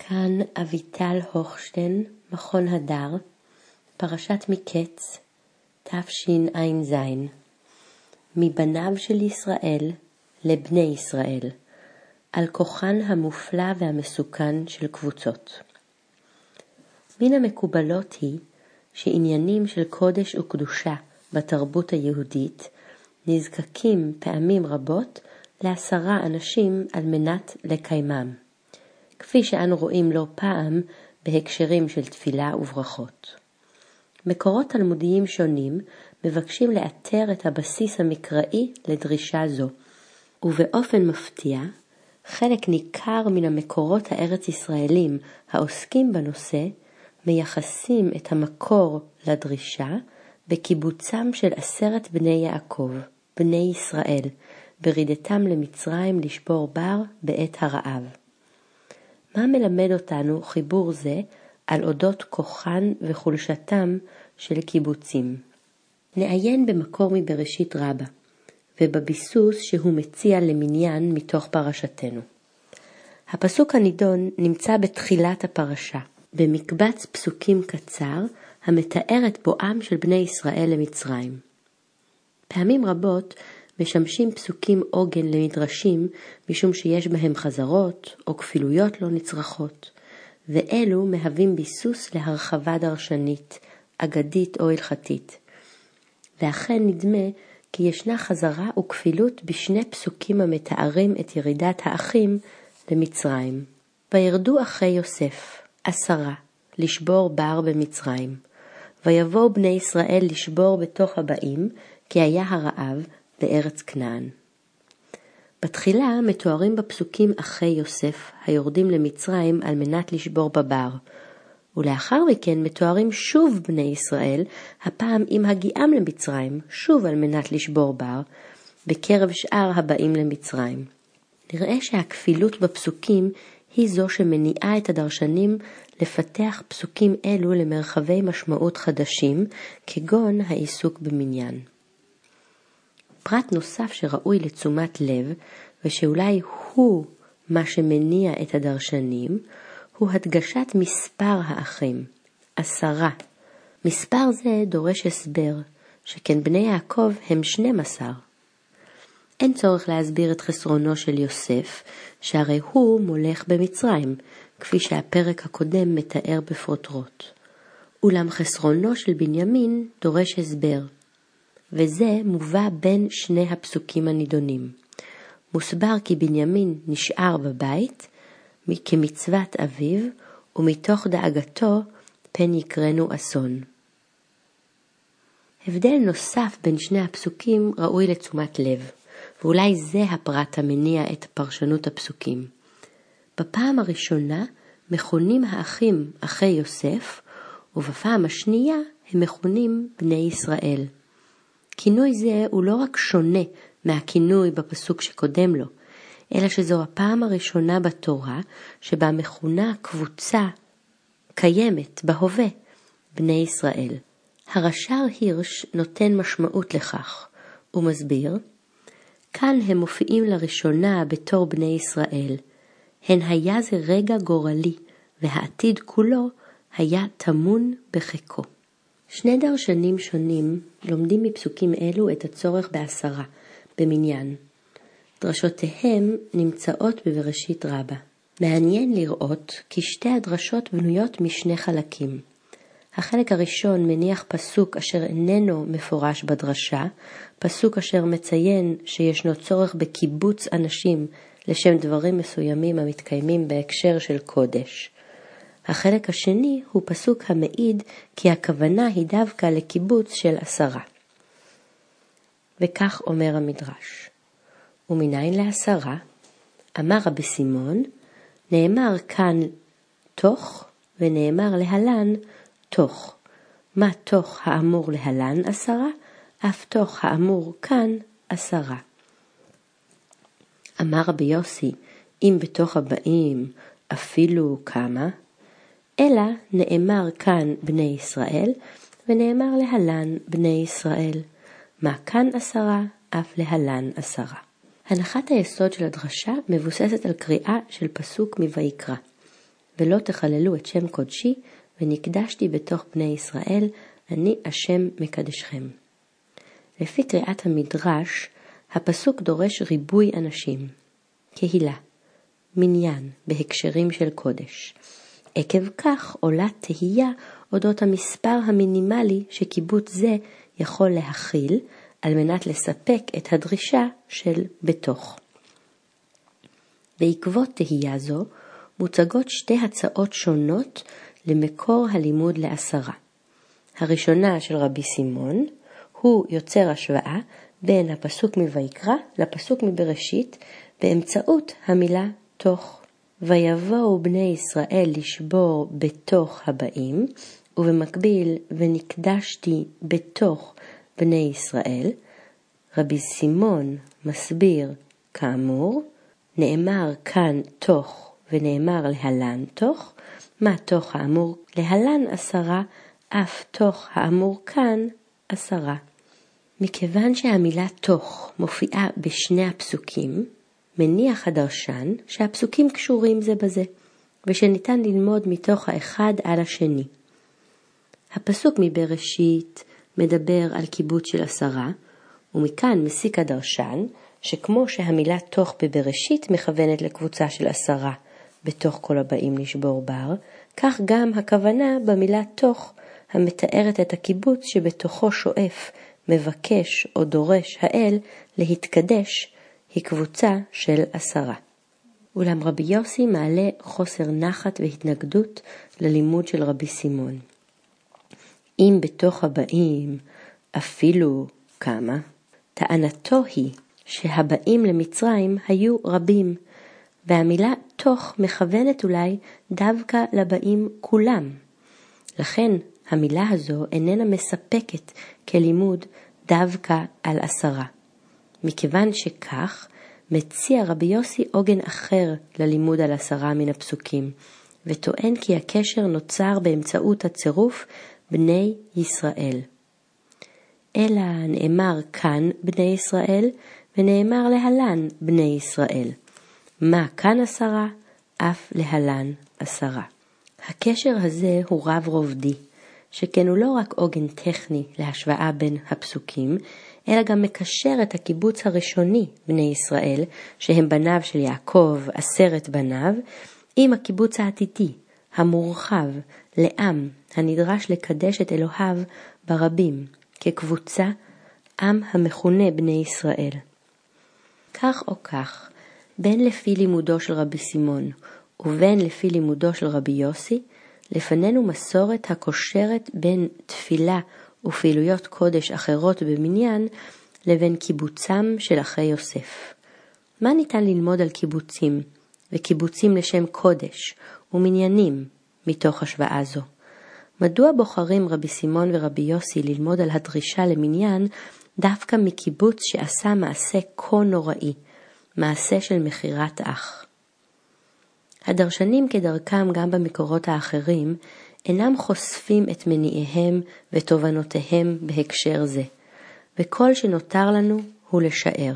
כאן אביטל הוכשטיין, מכון הדר, פרשת מקץ, תשע"ז. מבניו של ישראל לבני ישראל, על כוחן המופלא והמסוכן של קבוצות. מן המקובלות היא שעניינים של קודש וקדושה בתרבות היהודית נזקקים פעמים רבות ל10 אנשים על מנת לקיימם, כפי שאנו רואים לא פעם בהקשרים של תפילה וברכות. מקורות תלמודיים שונים מבקשים לאתר את הבסיס המקראי לדרישה זו, ובאופן מפתיע, חלק ניכר מן המקורות הארץ ישראלים העוסקים בנושא מייחסים את המקור לדרישה בקיבוצם של 10 בני יעקב, בני ישראל, ברידתם למצרים לשבור בר בעת הרעב. מה מלמד אותנו חיבור זה על אודות כוחן וחולשתם של קיבוצים? נעיין במקור מבראשית רבה, ובביסוס שהוא מציע למניין מתוך פרשתנו. הפסוק הנידון נמצא בתחילת הפרשה, במקבץ פסוקים קצר המתאר את בואם של בני ישראל למצרים. פעמים רבות משמשים פסוקים עוגן למדרשים משום שיש בהם חזרות או כפילויות לא נצרכות, ואלו מהווים ביסוס להרחבה דרשנית, אגדית או הלכתית. ואכן נדמה כי ישנה חזרה וכפילות בשני פסוקים המתארים את ירידת האחים למצרים. וירדו אחי יוסף 10 לשבור בר במצרים, ויבואו בני ישראל לשבור בתוך הבאים, כי היה הרעב בארץ כנען. בתחילה מתוארים בפסוקים אחי יוסף היורדים למצרים על מנת לשבור בבר, ולאחר מכן מתוארים שוב בני ישראל, הפעם עם הגיעם למצרים, שוב על מנת לשבור בר, בקרב שאר הבאים למצרים. נראה שהכפילות בפסוקים היא זו שמניעה את הדרשנים לפתח פסוקים אלו למרחבי משמעות חדשים, כגון העיסוק במניין. פרט נוסף שראוי לתשומת לב, ושאולי הוא מה שמניע את הדרשנים, הוא הדגשת מספר האחים, 10. מספר זה דורש הסבר, שכן בני יעקב הם 12. אין צורך להסביר את חסרונו של יוסף, שהרי הוא מולך במצרים, כפי שהפרק הקודם מתאר בפרוטרוט. אולם חסרונו של בנימין דורש הסבר, וזה מובא בין שני הפסוקים הנידונים. מוסבר כי בנימין נשאר בבית כמצוות אביו, ומתוך דאגתו פן יקרנו אסון. הבדל נוסף בין שני הפסוקים ראוי לתשומת לב, ואולי זה הפרט המניע את פרשנות הפסוקים. בפעם הראשונה מכונים האחים אחי יוסף, ובפעם השנייה הם מכונים בני ישראל. כינוי זה הוא לא רק שונה מהכינוי בפסוק שקודם לו, אלא שזו הפעם הראשונה בתורה שבה מכונה קבוצה קיימת בהווה, בני ישראל. הרש"ר הירש נותן משמעות לכך, ומסביר, כאן הם מופיעים לראשונה בתור בני ישראל, הן היה זה רגע גורלי, והעתיד כולו היה תמון בחיקו. שני דרשנים שונים לומדים מפסוקים אלו את הצורך ב10, במניין. דרשותיהם נמצאות בבראשית רבה. מעניין לראות כי שתי הדרשות בנויות משני חלקים. החלק הראשון מניח פסוק אשר איננו מפורש בדרשה, פסוק אשר מציין שישנו צורך בקיבוץ אנשים לשם דברים מסוימים המתקיימים בהקשר של קודש. החלק השני הוא פסוק המעיד כי הכוונה היא דווקא לקיבוץ של 10. וכך אומר המדרש, ומניין ל10, אמר רבי סימון, נאמר כאן תוך ונאמר להלן תוך. מה תוך האמור להלן 10, אף תוך האמור כאן 10. אמר רבי יוסי, אם בתוך הבאים אפילו כמה, אלא נאמר כאן בני ישראל, ונאמר להלן בני ישראל. מה כאן 10, אף להלן 10. הנחת היסוד של הדרשה מבוססת על קריאה של פסוק מויקרא, ולא תחללו את שם קודשי, ונקדשתי בתוך בני ישראל, אני השם מקדשכם. לפי קריאת המדרש, הפסוק דורש ריבוי אנשים, קהילה, מניין בהקשרים של קודש. עקב כך עולה תהייה אודות המספר המינימלי שקיבוץ זה יכול להכיל, על מנת לספק את הדרישה של בתוך. בעקבות תהייה זו מוצגות שתי הצעות שונות למקור הלימוד לעשרה. הראשונה של רבי סימון, הוא יוצר השוואה בין הפסוק מויקרא לפסוק מבראשית באמצעות המילה תוך. ויבואו בני ישראל לשבור בתוך הבאים, ובמקביל ונקדשתי בתוך בני ישראל. רבי סימון מסביר כאמור, נאמר כאן תוך ונאמר להלן תוך, מה תוך האמור להלן 10, אף תוך האמור כאן 10. מכיוון שהמילה תוך מופיעה בשני הפסוקים, מניח הדרשן שהפסוקים קשורים זה בזה, ושניתן ללמוד מתוך האחד על השני. הפסוק מבראשית מדבר על קיבוץ של 10, ומכאן מסיק הדרשן שכמו שהמילה תוך בבראשית מכוונת לקבוצה של 10 בתוך כל הבאים לשבור בר, כך גם הכוונה במילה תוך המתארת את הקיבוץ שבתוכו שואף, מבקש או דורש האל להתקדש, היא קבוצה של 10. אולם רבי יוסי מעלה חוסר נחת והתנגדות ללימוד של רבי סימון. אם בתוך הבאים אפילו כמה, טענתו היא שהבאים למצרים היו רבים, והמילה תוך מכוונת אולי דווקא לבאים כולם. לכן המילה הזו איננה מספקת כלימוד דווקא על 10. מכיוון שכך, מציע רבי יוסי עוגן אחר ללימוד על 10 מן הפסוקים, וטוען כי הקשר נוצר באמצעות הצירוף בני ישראל. אלא נאמר כאן בני ישראל, ונאמר להלן בני ישראל. מה כאן 10? אף להלן 10. הקשר הזה הוא רב רובדי, שכן הוא לא רק עוגן טכני להשוואה בין הפסוקים, אלא גם מקשר את הקיבוץ הראשוני בני ישראל, שהם בניו של יעקב, 10 בניו, עם הקיבוץ העתידי, המורחב, לעם הנדרש לקדש את אלוהיו ברבים, כקבוצה, עם המכונה בני ישראל. כך או כך, בין לפי לימודו של רבי סימון ובין לפי לימודו של רבי יוסי, לפנינו מסורת הקושרת בין תפילה ופעילויות קודש אחרות במניין לבין קיבוצם של אחי יוסף. מה ניתן ללמוד על קיבוצים וקיבוצים לשם קודש ומניינים מתוך השוואה זו? מדוע בוחרים רבי סימון ורבי יוסי ללמוד על הדרישה למניין דווקא מקיבוץ שעשה מעשה כה נוראי, מעשה של מחירת אח? הדרשנים כדרכם גם במקורות האחרים אינם חושפים את מניעיהם ותובנותיהם בהקשר זה, וכל שנותר לנו הוא לשער.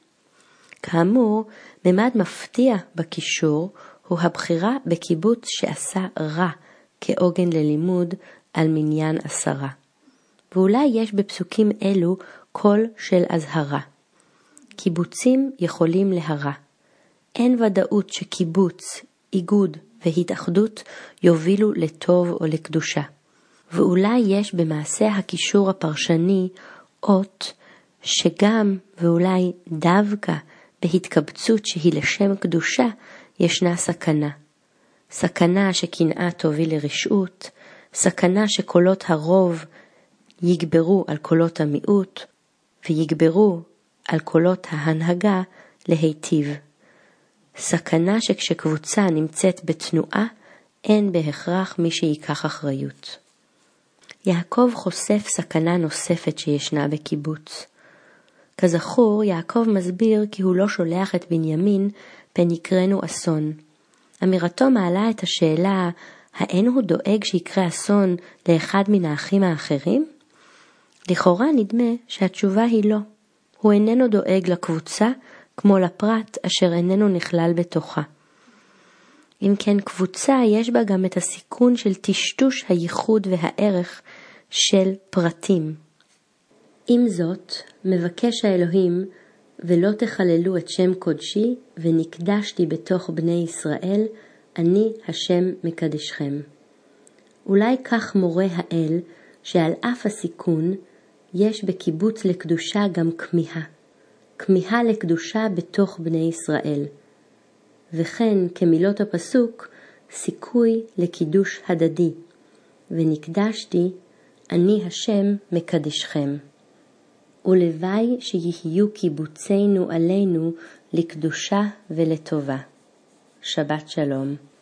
כאמור, ממד מפתיע בקישור הוא הבחירה בקיבוץ שעשה רע כעוגן ללימוד על מניין 10. ואולי יש בפסוקים אלו קול של הזהרה. קיבוצים יכולים להרע. אין ודאות שקיבוץ, איגוד והתאחדות יובילו לטוב או לקדושה. ואולי יש במעשה הקישור הפרשני אות שגם ואולי דווקא בהתקבצות שהיא לשם קדושה ישנה סכנה. סכנה שקנאה תוביל לרשעות, סכנה שקולות הרוב יגברו על קולות המיעוט ויגברו על קולות ההנהגה להיטיב. סכנה שכשקבוצה נמצאת בתנועה אין בהכרח מי שיקח אחריות. יעקב חושף סכנה נוספת שישנה בקיבוץ. כזכור, יעקב מסביר כי הוא לא שולח את בנימין פן יקרנו אסון. אמירתו מעלה את השאלה, האין הוא דואג שיקרה אסון לאחד מן האחים האחרים? לכאורה נדמה שהתשובה היא לא. הוא איננו דואג לקבוצה כמו לפרט אשר איננו נכלל בתוכה. אם כן, קבוצה יש בה גם את הסיכון של טשטוש הייחוד והערך של פרטים. עם זאת, מבקש האלוהים, ולא תחללו את שם קודשי, ונקדשתי בתוך בני ישראל, אני השם מקדשכם. אולי כך מורה האל, שעל אף הסיכון, יש בקיבוץ לקדושה גם כמיהה. כמיהה לקדושה בתוך בני ישראל. וכן, כמילות הפסוק, סיכוי לקידוש הדדי. ונקדשתי, אני השם מקדשכם. ולוואי שיהיו קיבוצינו עלינו לקדושה ולטובה. שבת שלום.